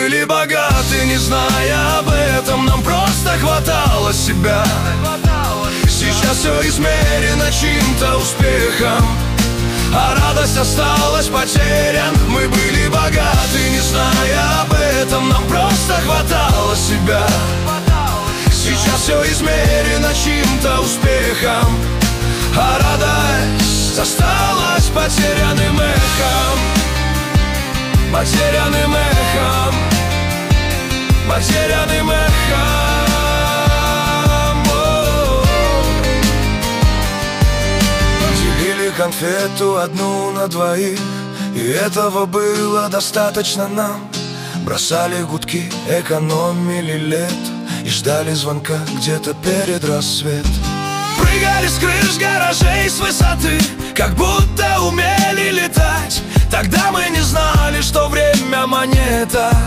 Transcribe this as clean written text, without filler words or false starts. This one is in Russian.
были богаты, не зная об этом. Нам просто хватало себя. Сейчас все измерено чьим-то успехом, а радость осталась потерян. Мы были богаты, не зная об этом. Нам просто хватало себя. Сейчас все измерено чьим-то успехом, а радость осталась потерянным эхом. Потерянным эхом. Потерянным эхом. Делили конфету одну на двоих, и этого было достаточно нам. Бросали гудки, экономили лет и ждали звонка где-то перед рассветом. Прыгали с крыш гаражей с высоты, как будто умели летать. Тогда мы не знали, что время монета.